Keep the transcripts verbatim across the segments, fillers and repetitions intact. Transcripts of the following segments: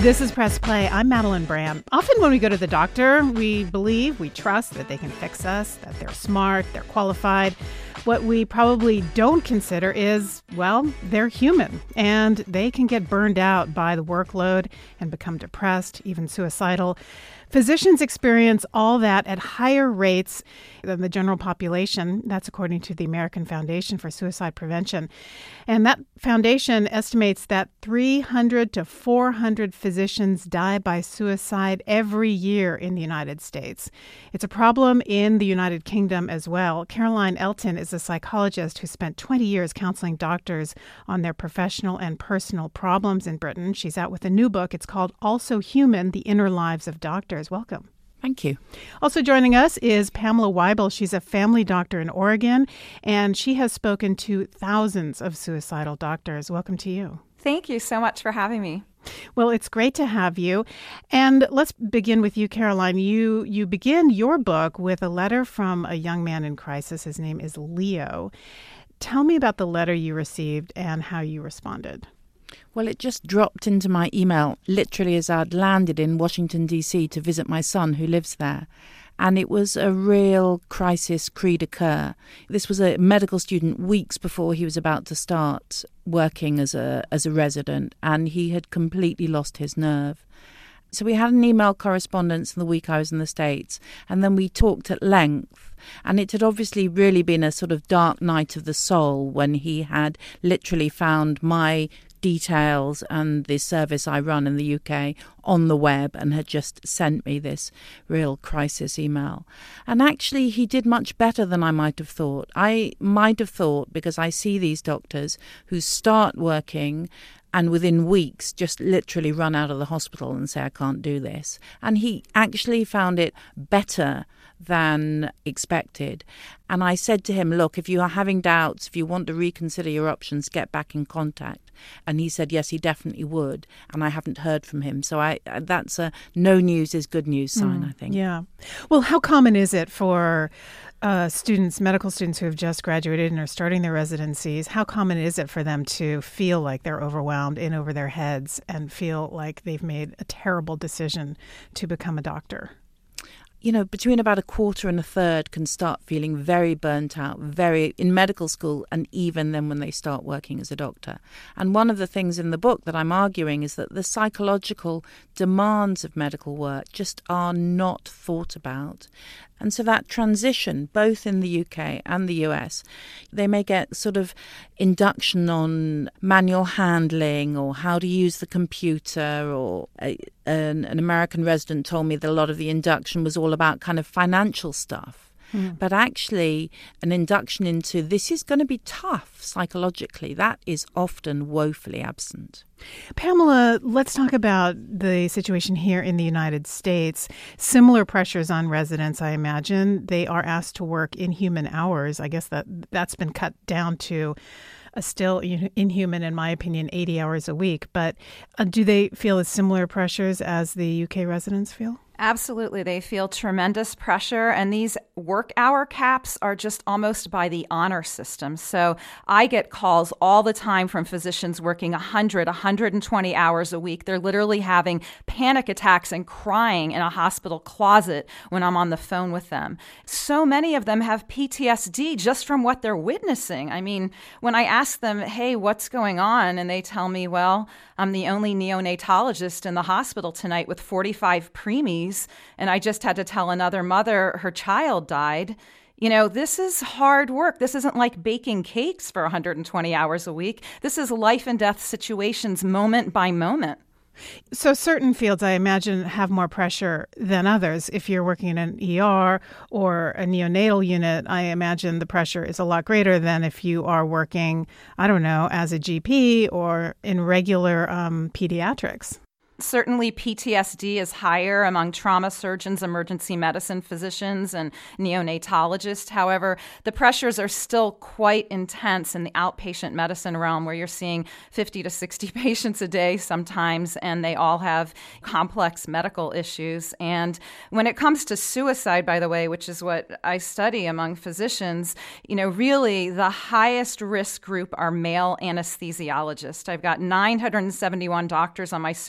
This is Press Play. I'm Madeline Brand. Often when we go to the doctor, we believe, we trust that they can fix us, that they're smart, they're qualified. What we probably don't consider is, well, they're human, and they can get burned out by the workload and become depressed, even suicidal. Physicians experience all that at higher rates than the general population. That's according to the American Foundation for Suicide Prevention. And that foundation estimates that three hundred to four hundred physicians die by suicide every year in the United States. It's a problem in the United Kingdom as well. Caroline Elton is a psychologist who spent twenty years counseling doctors on their professional and personal problems in Britain. She's out with a new book. It's called Also Human, The Inner Lives of Doctors. Welcome. Thank you. Also joining us is Pamela Weibel. She's a family doctor in Oregon, and she has spoken to thousands of suicidal doctors. Welcome to you. Thank you so much for having me. Well, it's great to have you. And let's begin with you, Caroline. You you begin your book with a letter from a young man in crisis. His name is Leo. Tell me about the letter you received and how you responded. Well, it just dropped into my email literally as I'd landed in Washington, D C to visit my son who lives there. And it was a real crisis cri de coeur. This was a medical student weeks before he was about to start working as a as a resident, and he had completely lost his nerve. So we had an email correspondence in the week I was in the States, and then we talked at length. And it had obviously really been a sort of dark night of the soul when he had literally found my details and the service I run in the U K on the web and had just sent me this real crisis email. And actually he did much better than I might have thought. I might have thought, because I see these doctors who start working and within weeks just literally run out of the hospital and say, I can't do this. And he actually found it better than expected. And I said to him, look, if you are having doubts, if you want to reconsider your options, get back in contact. And he said, yes, he definitely would. And I haven't heard from him. So I that's a no news is good news sign, mm, I think. Yeah. Well, how common is it for uh, students, medical students who have just graduated and are starting their residencies, how common is it for them to feel like they're overwhelmed, in over their heads, and feel like they've made a terrible decision to become a doctor? You know, between about a quarter and a third can start feeling very burnt out, very in medical school, and even then when they start working as a doctor. And one of the things in the book that I'm arguing is that the psychological demands of medical work just are not thought about. And so that transition, both in the U K and the U S, they may get sort of induction on manual handling or how to use the computer, or a, an, an American resident told me that a lot of the induction was all about kind of financial stuff. Mm. But actually, an induction into this is going to be tough psychologically, that is often woefully absent. Pamela, let's talk about the situation here in the United States. Similar pressures on residents, I imagine. They are asked to work inhuman hours. I guess that that's been cut down to a still inhuman, in my opinion, eighty hours a week. But uh, do they feel as similar pressures as the U K residents feel? Absolutely. They feel tremendous pressure, and these work hour caps are just almost by the honor system. So I get calls all the time from physicians working one hundred, one hundred twenty hours a week. They're literally having panic attacks and crying in a hospital closet when I'm on the phone with them. So many of them have P T S D just from what they're witnessing. I mean, when I ask them, hey, what's going on? And they tell me, well, I'm the only neonatologist in the hospital tonight with forty-five preemies. And I just had to tell another mother her child died. You know, this is hard work. This isn't like baking cakes for one hundred twenty hours a week. This is life and death situations moment by moment. So certain fields, I imagine, have more pressure than others. If you're working in an E R or a neonatal unit, I imagine the pressure is a lot greater than if you are working, I don't know, as a G P or in regular um, pediatrics. Certainly P T S D is higher among trauma surgeons, emergency medicine physicians, and neonatologists. However, the pressures are still quite intense in the outpatient medicine realm, where you're seeing fifty to sixty patients a day sometimes, and they all have complex medical issues. And when it comes to suicide, by the way, which is what I study among physicians, you know, really the highest risk group are male anesthesiologists. I've got nine hundred seventy-one doctors on my suicide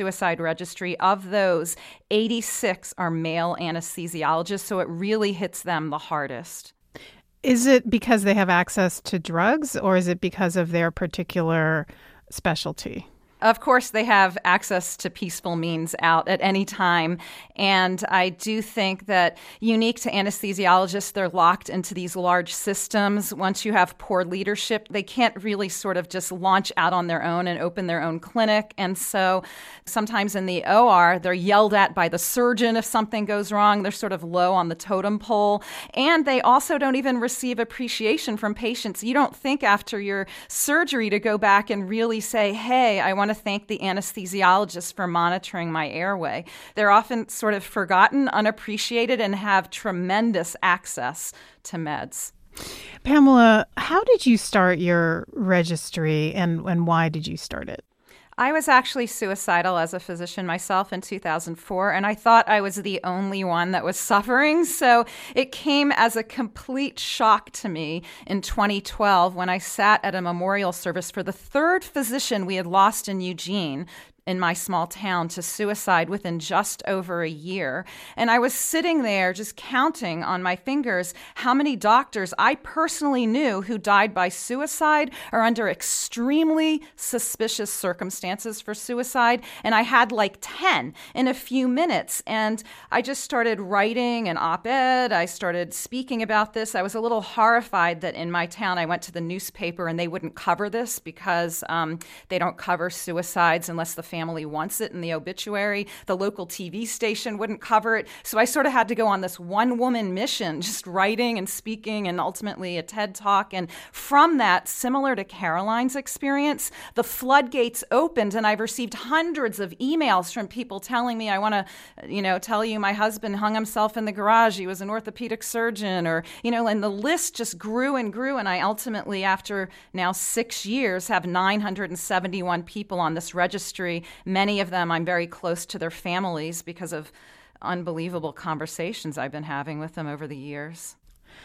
registry. Of those, eighty-six are male anesthesiologists, so it really hits them the hardest. Is it because they have access to drugs, or is it because of their particular specialty? Of course, they have access to peaceful means out at any time. And I do think that unique to anesthesiologists, they're locked into these large systems. Once you have poor leadership, they can't really sort of just launch out on their own and open their own clinic. And so sometimes in the O R, they're yelled at by the surgeon if something goes wrong. They're sort of low on the totem pole. And they also don't even receive appreciation from patients. You don't think after your surgery to go back and really say, hey, I want to thank the anesthesiologist for monitoring my airway. They're often sort of forgotten, unappreciated, and have tremendous access to meds. Pamela, how did you start your registry, and, and why did you start it? I was actually suicidal as a physician myself in two thousand four, and I thought I was the only one that was suffering. So it came as a complete shock to me in twenty twelve when I sat at a memorial service for the third physician we had lost in Eugene in my small town to suicide within just over a year. And I was sitting there just counting on my fingers how many doctors I personally knew who died by suicide or under extremely suspicious circumstances for suicide. And I had like ten in a few minutes. And I just started writing an op-ed. I started speaking about this. I was a little horrified that in my town I went to the newspaper and they wouldn't cover this because um, they don't cover suicides unless the family wants it in the obituary. The local T V station wouldn't cover it. So I sort of had to go on this one-woman mission, just writing and speaking and ultimately a TED Talk. And from that, similar to Caroline's experience, the floodgates opened and I've received hundreds of emails from people telling me, I want to, you know, tell you my husband hung himself in the garage. He was an orthopedic surgeon or, you know, and the list just grew and grew. And I ultimately, after now six years, have nine hundred seventy-one people on this registry. Many of them I'm very close to their families because of unbelievable conversations I've been having with them over the years.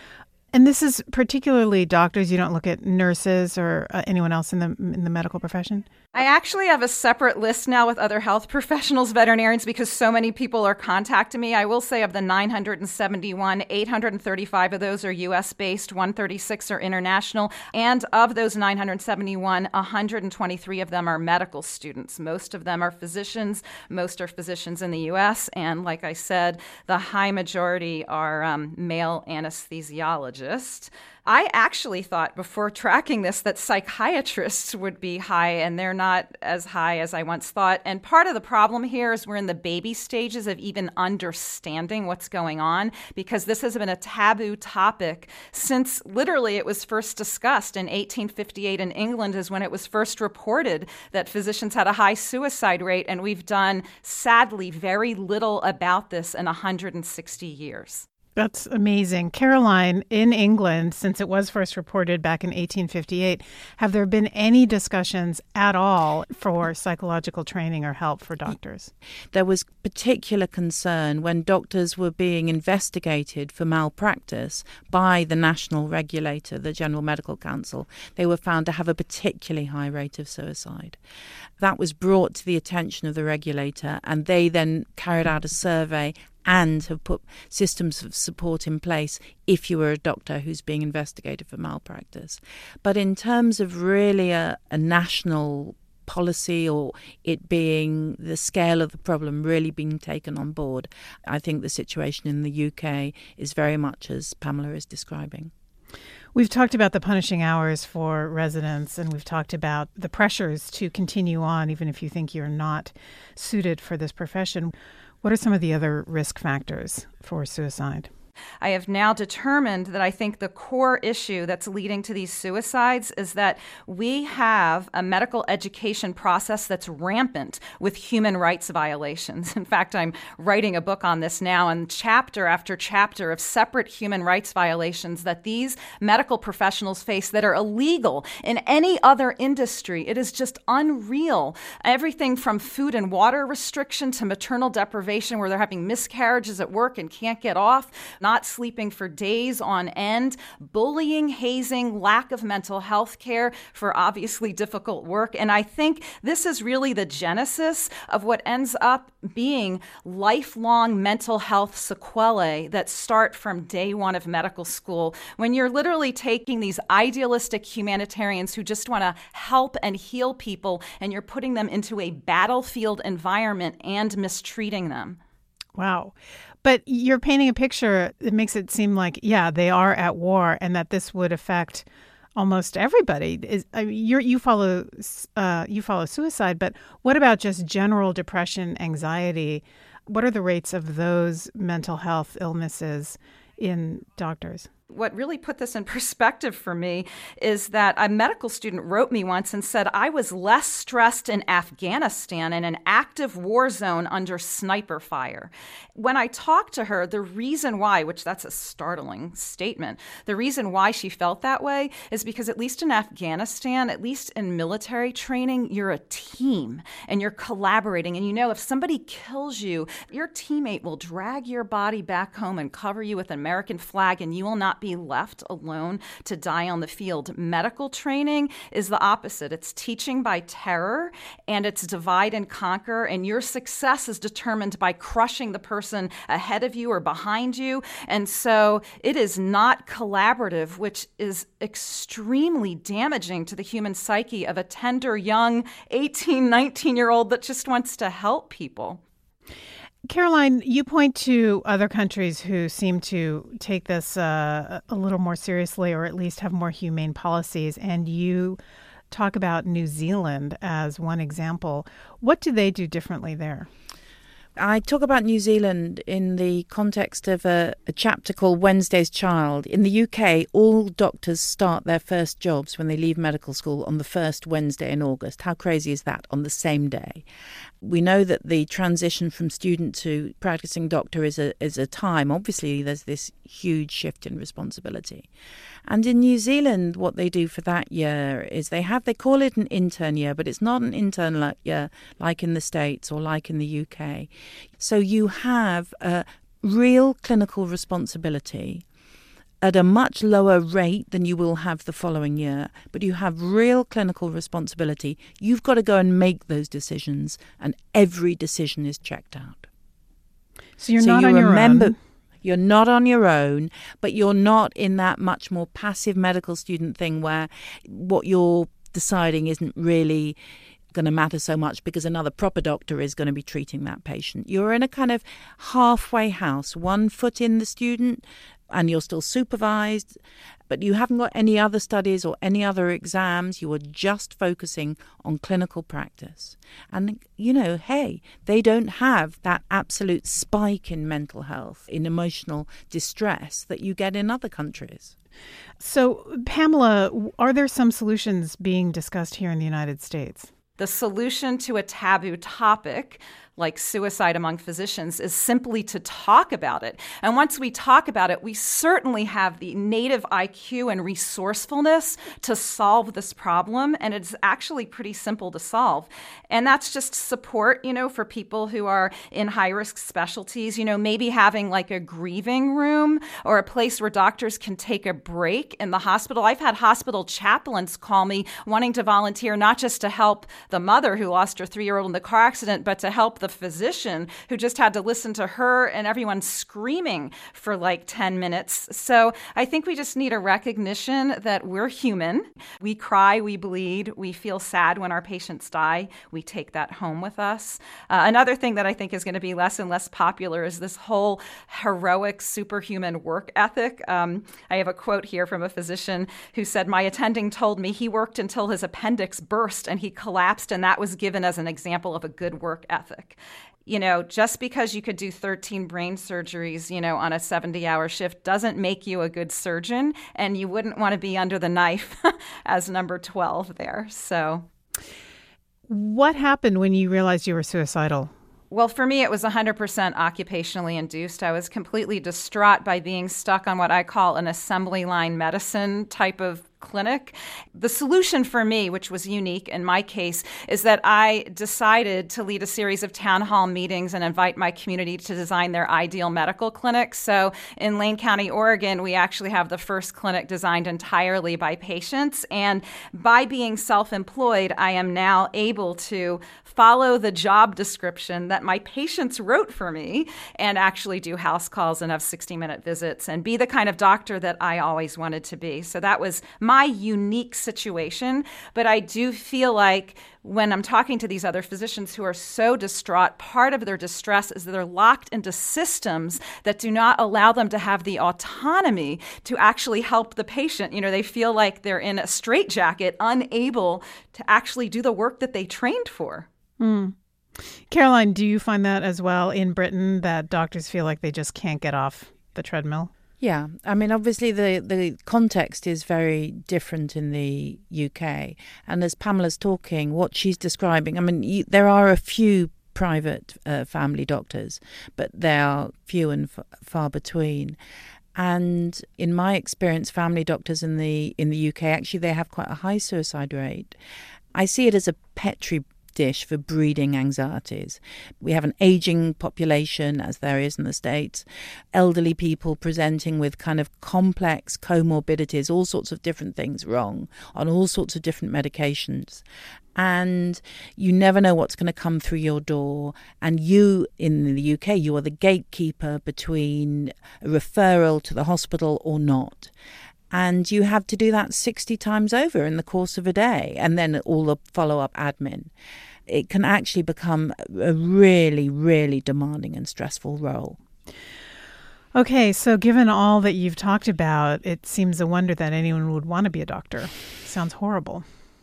And this is particularly doctors. You don't look at nurses or uh, anyone else in the in the medical profession? I actually have a separate list now with other health professionals, veterinarians, because so many people are contacting me. I will say of the nine hundred seventy-one, eight hundred thirty-five of those are U S-based, one hundred thirty-six are international. And of those nine hundred seventy-one, one hundred twenty-three of them are medical students. Most of them are physicians. Most are physicians in the U S. And like I said, the high majority are um, male anesthesiologists. I actually thought before tracking this that psychiatrists would be high, and they're not as high as I once thought. And part of the problem here is we're in the baby stages of even understanding what's going on, because this has been a taboo topic since literally it was first discussed in eighteen fifty-eight in England is when it was first reported that physicians had a high suicide rate, and we've done, sadly, very little about this in one hundred sixty years. That's amazing. Caroline, in England, since it was first reported back in eighteen fifty-eight, have there been any discussions at all for psychological training or help for doctors? There was particular concern when doctors were being investigated for malpractice by the national regulator, the General Medical Council. They were found to have a particularly high rate of suicide. That was brought to the attention of the regulator, and they then carried out a survey and have put systems of support in place if you were a doctor who's being investigated for malpractice. But in terms of really a, a national policy or it being the scale of the problem really being taken on board, I think the situation in the U K is very much as Pamela is describing. We've talked about the punishing hours for residents, and we've talked about the pressures to continue on even if you think you're not suited for this profession. What are some of the other risk factors for suicide? I have now determined that I think the core issue that's leading to these suicides is that we have a medical education process that's rampant with human rights violations. In fact, I'm writing a book on this now, and chapter after chapter of separate human rights violations that these medical professionals face that are illegal in any other industry. It is just unreal. Everything from food and water restriction to maternal deprivation where they're having miscarriages at work and can't get off. not sleeping for days on end, bullying, hazing, lack of mental health care for obviously difficult work. And I think this is really the genesis of what ends up being lifelong mental health sequelae that start from day one of medical school, when you're literally taking these idealistic humanitarians who just want to help and heal people, and you're putting them into a battlefield environment and mistreating them. Wow. But you're painting a picture that makes it seem like, yeah, they are at war, and that this would affect almost everybody. Is I mean, you're, you follow uh, you follow suicide, but what about just general depression, anxiety? What are the rates of those mental health illnesses in doctors? What really put this in perspective for me is that a medical student wrote me once and said, I was less stressed in Afghanistan in an active war zone under sniper fire. When I talked to her, the reason why, which that's a startling statement, the reason why she felt that way is because at least in Afghanistan, at least in military training, you're a team and you're collaborating. And you know, if somebody kills you, your teammate will drag your body back home and cover you with an American flag, and you will not be left alone to die on the field. Medical training is the opposite. It's teaching by terror, and it's divide and conquer, and your success is determined by crushing the person ahead of you or behind you. And so it is not collaborative, which is extremely damaging to the human psyche of a tender, young eighteen, nineteen-year-old that just wants to help people. Caroline, you point to other countries who seem to take this uh, a little more seriously, or at least have more humane policies, and you talk about New Zealand as one example. What do they do differently there? I talk about New Zealand in the context of a, a chapter called Wednesday's Child. In the U K, all doctors start their first jobs when they leave medical school on the first Wednesday in August. How crazy is that? On the same day. We know that the transition from student to practicing doctor is a is a time. Obviously, there's this huge shift in responsibility. And in New Zealand, what they do for that year is they have, they call it an intern year, but it's not an intern year like in the States or like in the U K. So you have a real clinical responsibility at a much lower rate than you will have the following year, but you have real clinical responsibility. You've got to go and make those decisions, and every decision is checked out. So you're so not you on remember, your own? You're not on your own, but you're not in that much more passive medical student thing where what you're deciding isn't really going to matter so much because another proper doctor is going to be treating that patient. You're in a kind of halfway house, one foot in the student, and you're still supervised, but you haven't got any other studies or any other exams. You are just focusing on clinical practice. And, you know, hey, they don't have that absolute spike in mental health, in emotional distress that you get in other countries. So, Pamela, are there some solutions being discussed here in the United States? The solution to a taboo topic like suicide among physicians is simply to talk about it. And once we talk about it, we certainly have the native I Q and resourcefulness to solve this problem. And it's actually pretty simple to solve. And that's just support, you know, for people who are in high-risk specialties, you know, maybe having like a grieving room or a place where doctors can take a break in the hospital. I've had hospital chaplains call me wanting to volunteer, not just to help the mother who lost her three-year-old in the car accident, but to help the physician who just had to listen to her and everyone screaming for like ten minutes. So I think we just need a recognition that we're human. We cry, we bleed, we feel sad when our patients die. We take that home with us. Uh, another thing that I think is going to be less and less popular is this whole heroic superhuman work ethic. Um, I have a quote here from a physician who said, "My attending told me he worked until his appendix burst and he collapsed, and that was given as an example of a good work ethic." You know, just because you could do thirteen brain surgeries, you know, on a seventy-hour shift doesn't make you a good surgeon, and you wouldn't want to be under the knife as number twelve there. So, what happened when you realized you were suicidal? Well, for me, it was one hundred percent occupationally induced. I was completely distraught by being stuck on what I call an assembly line medicine type of clinic. The solution for me, which was unique in my case, is that I decided to lead a series of town hall meetings and invite my community to design their ideal medical clinic. So in Lane County, Oregon, we actually have the first clinic designed entirely by patients. And by being self-employed, I am now able to follow the job description that my patients wrote for me and actually do house calls and have sixty-minute visits and be the kind of doctor that I always wanted to be. So that was my unique situation. But I do feel like when I'm talking to these other physicians who are so distraught, part of their distress is that they're locked into systems that do not allow them to have the autonomy to actually help the patient. You know, they feel like they're in a straitjacket, unable to actually do the work that they trained for. Mm. Caroline, do you find that as well in Britain, that doctors feel like they just can't get off the treadmill? Yeah, I mean, obviously the, the context is very different in the U K. And as Pamela's talking, what she's describing, I mean, you, there are a few private uh, family doctors, but they are few and f- far between. And in my experience, family doctors in the in the U K, actually, they have quite a high suicide rate. I see it as a petri dish for breeding anxieties. We have an aging population, as there is in the States, elderly people presenting with kind of complex comorbidities, all sorts of different things wrong, on all sorts of different medications. And you never know what's going to come through your door. And you, in the U K, you are the gatekeeper between a referral to the hospital or not. And you have to do that sixty times over in the course of a day, and then all the follow-up admin. It can actually become a really, really demanding and stressful role. Okay, so given all that you've talked about, it seems a wonder that anyone would want to be a doctor. Sounds horrible.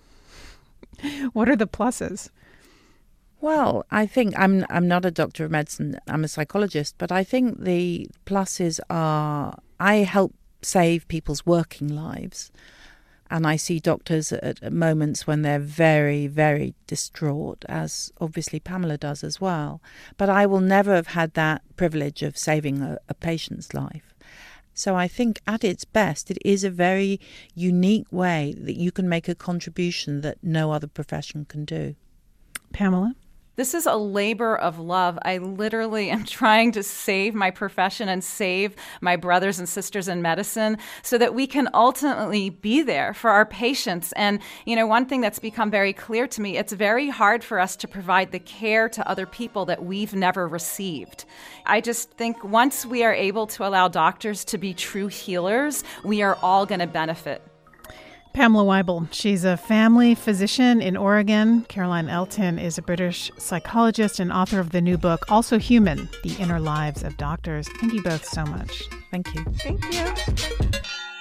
What are the pluses? Well, I think I'm I'm not a doctor of medicine. I'm a psychologist, but I think the pluses are I help save people's working lives. And I see doctors at, at moments when they're very, very distraught, as obviously Pamela does as well. But I will never have had that privilege of saving a, a patient's life. So I think at its best, it is a very unique way that you can make a contribution that no other profession can do. Pamela? This is a labor of love. I literally am trying to save my profession and save my brothers and sisters in medicine so that we can ultimately be there for our patients. And, you know, one thing that's become very clear to me, it's very hard for us to provide the care to other people that we've never received. I just think once we are able to allow doctors to be true healers, we are all going to benefit. Pamela Wible, she's a family physician in Oregon. Caroline Elton is a British psychologist and author of the new book, Also Human, The Inner Lives of Doctors. Thank you both so much. Thank you. Thank you.